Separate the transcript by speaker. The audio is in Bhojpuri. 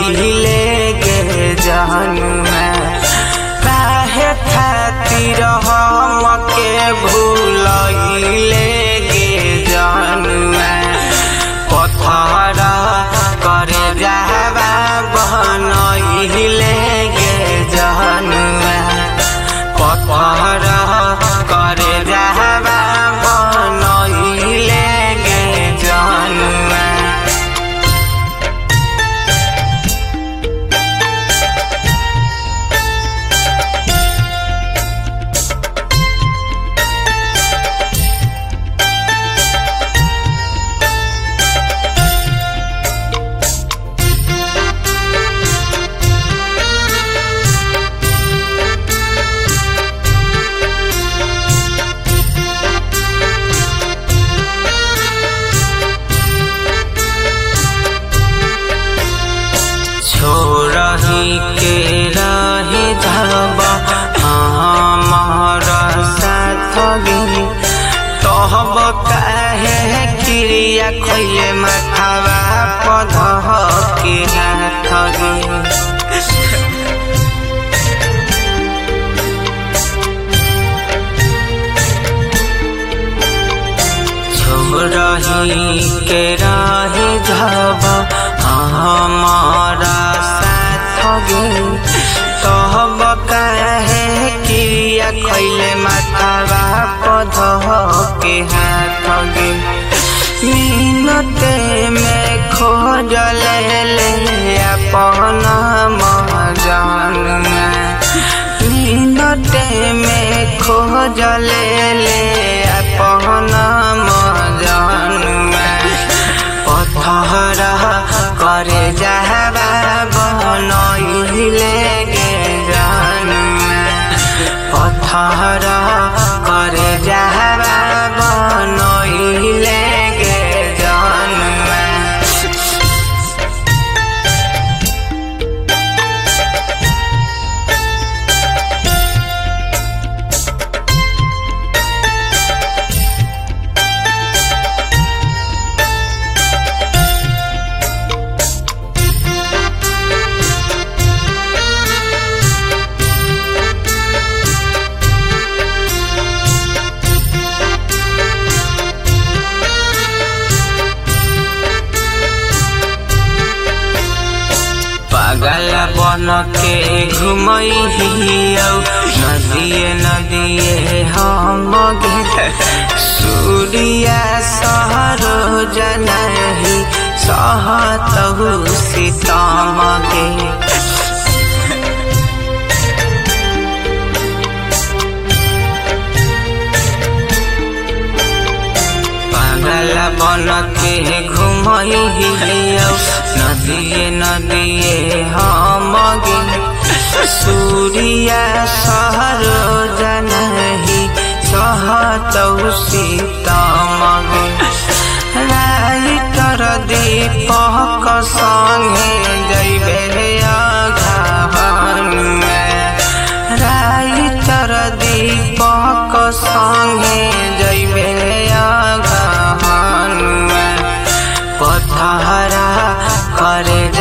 Speaker 1: बनइले गे जान में काहे खातिर हमके भूलइले गे जान में पत्थर करे जावा बनइले गे जान में पत्थर करे जावा बनइले गे जान में छोड़ही के रही जाबा हमारा साथ गे तहब काहे क्रिया खइले माथावा पधह के हाथ गे छोड़ही के रही जाबा हमारा साथ गे तहब काहे क्रिया खइले माथावा पधह के हाथ गे मिनते में खोज ले अपन महाजान में मिनते में खोज ले अपन महाजान में पत्थर करे जावा बनइले गे जान में पत्थर करे जावा बनइले गे जान में पागल बन के घुमइहियौ नदिए नदिए हम गे सूर्या सहरो जनहि सहतहु सीतम गे पागल बन के घुमइहियौ नदिए नदिए हम गे सूर्या सहरो जनहि सहतहु सीतम गे राइटर दीपक संगे जइबे अगहन में राइटर दीपक संगे जइबे अगहन में पत्थर करे